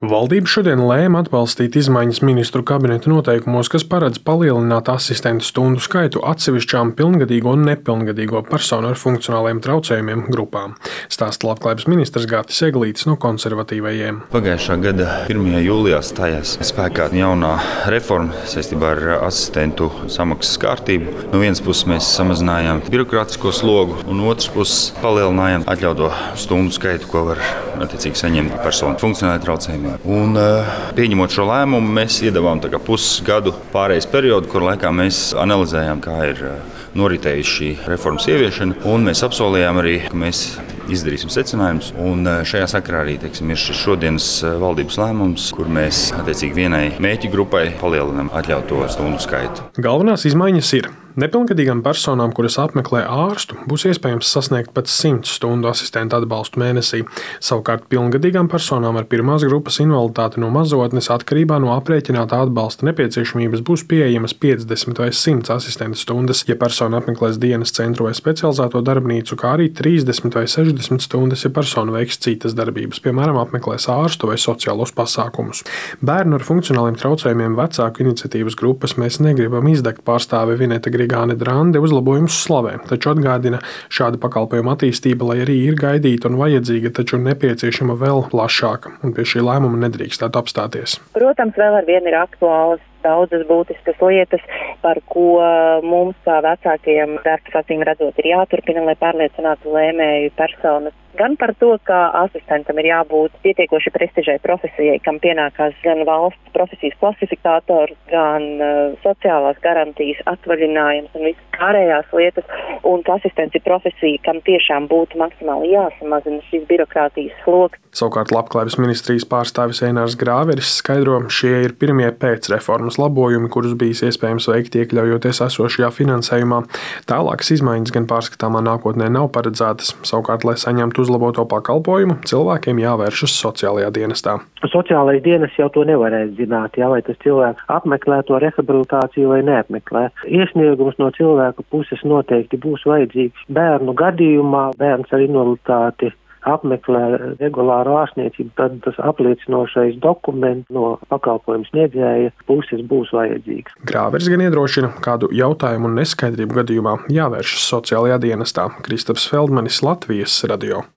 Valdība šodien lēma atbalstīt izmaiņas ministru kabineta noteikumos, kas paredz palielināt asistentu stundu skaitu atsevišķām pilngadīgo un nepilngadīgo personu ar funkcionāliem traucējumiem grupām. Stāsta Labklājības ministrs Gattis Eglītis no Konservatīvajiem. Pagājušā gada 1. jūlijā stājās spēkā jaunā reforma saistībā ar asistentu samaksas kārtību. No vienas puses mēs samazinājām birokrātisko slogu, un otras puses palielinājām atļauto stundu skaitu, ko var attiecīgi saņemt personu funkcionāliem traucējumiem. Un, pieņemot šo lēmumu, mēs iedavām pusgadu pārejas periodu, kur laikā mēs analizējām, kā ir noritējusi šī reformas ieviešana. Un mēs apsolījām arī, ka mēs izdarīsim secinājumus. Un šajā sakarā arī ir šis šodienas valdības lēmums, kur mēs attiecīgi vienai mērķa grupai palielinām atļauto stundu skaitu. Galvenās izmaiņas ir: nepilngadīgām personām, kuras apmeklē ārstu, būs iespējams sasniegt pat 100 stundu asistentu atbalstu mēnesī. Savukārt pilngadīgām personām ar pirmās grupas invaliditāti no mazotnes atkarībā no aprēķinātā atbalsta nepieciešamības būs pieejamas 50 vai 100 asistentu stundas, ja persona apmeklēs dienas centru vai specializēto darbnīcu, kā arī 30 vai 60 stundas, ja persona veiks citas darbības, piemēram, apmeklēs ārstu vai sociālos pasākumus. Bērnu ar funkcionāliem traucējumiem vecāku iniciatīvas grupas Mēs negribam izdegt pārstāve Vineta Grigāne Drande uzlabojumus slavē, taču atgādina, šāda pakalpojuma attīstība, lai arī ir gaidīta un vajadzīga, taču nepieciešama vēl plašāka, un pie šī lēmuma nedrīkstētu apstāties. Protams, vēl ar vienu ir aktuālas daudzas būtiskas lietas, par ko mums kā vecākiem darbs acīm redzot ir jāturpina, lai pārliecinātu lēmēju personas. Gan par to, ka asistentam ir jābūt pietiekoši prestižai profesijai, kam pienākās gan valsts profesijas klasifikātors, gan sociālās garantijas, atvaļinājums un visas pārējās lietas, un ka asistents ir profesija, kam tiešām būtu maksimāli jāsamazina šis birokrātijas sloks. Savukārt Labklājības ministrijas pārstāvis Einārs Grāveris skaidro, šie ir pirmie pēc reformas labojumi, kurus bijis iespējams veikt iekļaujoties esošajā finansējumā. Tālākas izmaiņas gan pārskatāmā nākotnē nav paredzētas. Savukārt, lai saņemtu uzlaboto pakalpojumu, cilvēkiem jāvēršas sociālajā dienestā. Sociālais dienests jau to nevarēs zināt, vai tas cilvēks apmeklē to rehabilitāciju vai neapmeklē. Iesniegums no cilvēka puses noteikti būs vajadzīgs. Bērnu gadījumā bērns ar invaliditāti apmeklē regulāru ārstniecību, tad tas apliecinošais dokuments no pakalpojumu sniedzēja puses būs vajadzīgs. Grāveris gan iedrošina, kādu jautājumu un neskaidrību gadījumā jāvēršas sociālajā dienestā. Kristaps Feldmanis, Latvijas radio.